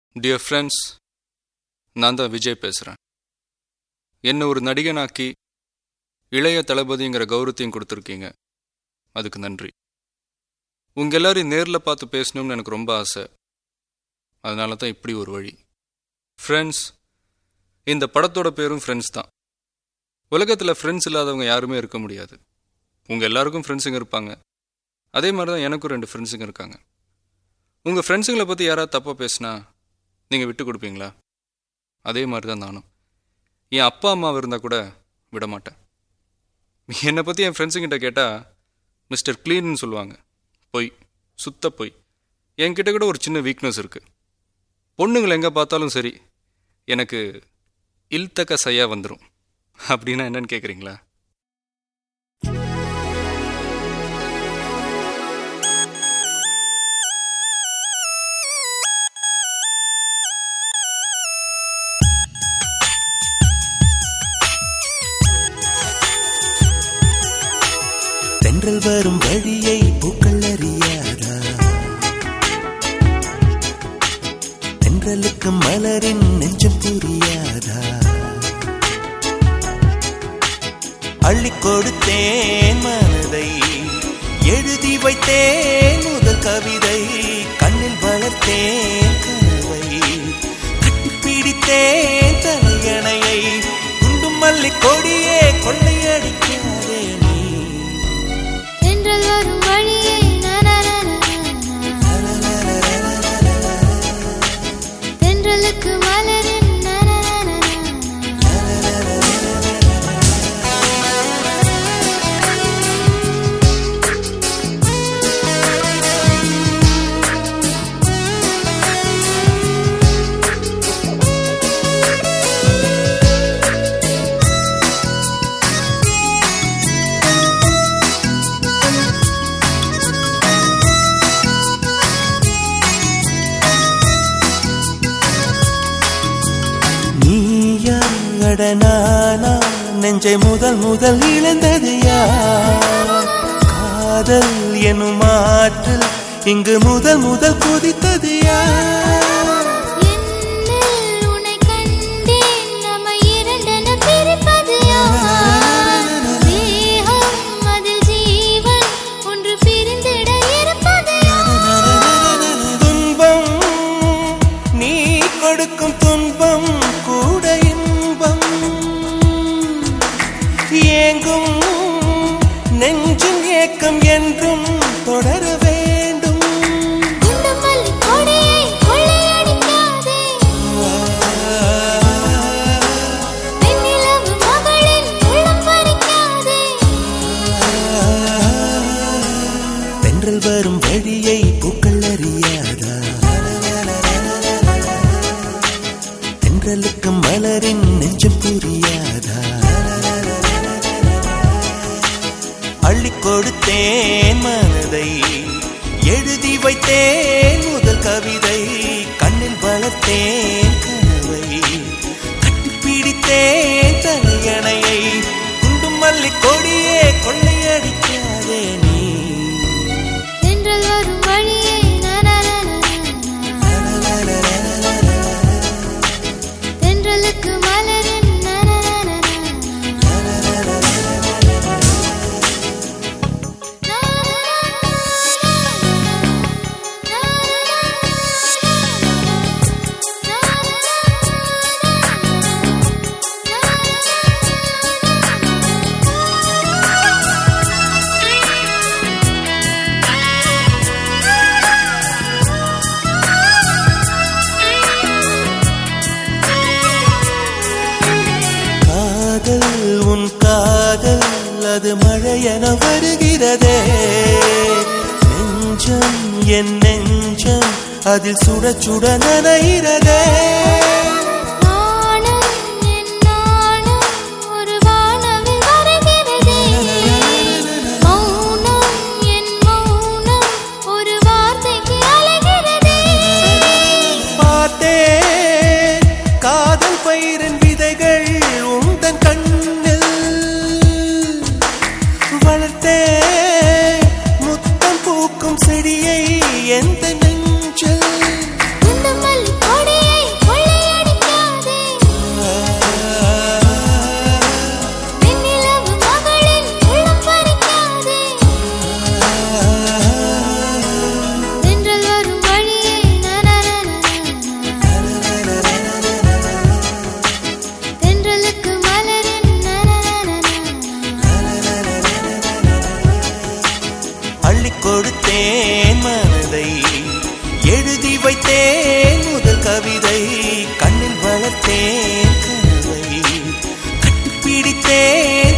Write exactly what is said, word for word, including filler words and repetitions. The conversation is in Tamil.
டியர் ஃப்ரெண்ட்ஸ், நான் தான் விஜய் பேசுகிறேன். என்னை ஒரு நடிகனாக்கி இளைய தளபதிங்கிற கௌரவத்தையும் கொடுத்துருக்கீங்க. அதுக்கு நன்றி. உங்கள் எல்லாரையும் நேரில் பார்த்து பேசணும்னு எனக்கு ரொம்ப ஆசை. அதனால தான் இப்படி ஒரு வழி. ஃப்ரெண்ட்ஸ், இந்த படத்தோட பேரும் ஃப்ரெண்ட்ஸ் தான். உலகத்தில் ஃப்ரெண்ட்ஸ் இல்லாதவங்க யாருமே இருக்க முடியாது. உங்கள் எல்லாருக்கும் ஃப்ரெண்ட்ஸுங்க இருப்பாங்க. அதே மாதிரி தான் எனக்கும் ரெண்டு ஃப்ரெண்ட்ஸுங்க இருக்காங்க. உங்கள் ஃப்ரெண்ட்ஸுங்களை பற்றி யாராவது தப்பாக பேசினா நீங்கள் விட்டு கொடுப்பீங்களா? அதே மாதிரி தான் நானும். என் அப்பா அம்மாவை இருந்தால் கூட விட மாட்டேன். என்னை பற்றி என் ஃப்ரெண்ட்ஸுங்கிட்ட கேட்டால் மிஸ்டர் க்ளீன்னு சொல்லுவாங்க. பொய், சுத்த பொய். என்கிட்ட கூட ஒரு சின்ன வீக்னஸ் இருக்குது. பொண்ணுங்களை எங்கே பார்த்தாலும் சரி, எனக்கு இல்தக்க சையா வந்துடும். அப்படின்னா என்னன்னு கேட்குறீங்களா? தென்றல் வரும் வழியை பூக்கள் அறியாதா? தென்றலுக்கு மலரின் நெஞ்சம் புரியாதா? அள்ளி கொடுத்தேன் மனதை, எழுதி வைத்தேன் முதல் கவிதை, கண்ணில் வளர்த்தேன் கனவை, கட்டிப்பிடித்தேன் தலையணையை, குண்டும் மல்லி கொடியே கொள்ளையடிக்காதே நீ. தென்றல் வரும் வழியை தென்றலுக்கு மலரின் நானா நெஞ்சை முதல் முதல் இழந்தது யார்? காதல் எனும் ஆற்றல் இங்கு முதல் முதல் குதித்தது யார்? துன்பம் நீ கொடுக்கும் துன்பம் கூட இன்பம், ஏங்கும் நெஞ்சும் ஏக்கம் என்றும் தொடர வேண்டும். தென்றல் வரும் வழியை பூக்கள் அறியாதா? தென்றலுக்கு மலரின் நெஞ்சம் புரியாதா? அள்ளி கொடுத்தேன் மனதை, எழுதி வைத்தேன் முதல் கவிதை, கண்ணில் வளர்த்தேன் கனவை, கட்டிப்பிடித்தேன் தலையணையை, குண்டும் மல்லி கொடியே கொள்ளையடிக்காதே நீ. தென்றல் வரும் வழியை தென்றலுக்கு மலரின் உன் காதல் அது மழையென வருகிறதே. நெஞ்சம் என் நெஞ்சம் அதில் சுட சுட நனைகிறதே. பார்த்தேன் காதல் பயிரின் விதைகள் உந்தன் கண்ணில், வளர்த்தேன் முத்தம் பூக்கும் செடியை எந்த நெஞ்சில். மல்லி கொடியே கவிதை கண்ணில் வளர்த்தேன் கனவை கட்டிப்பிடித்தேன்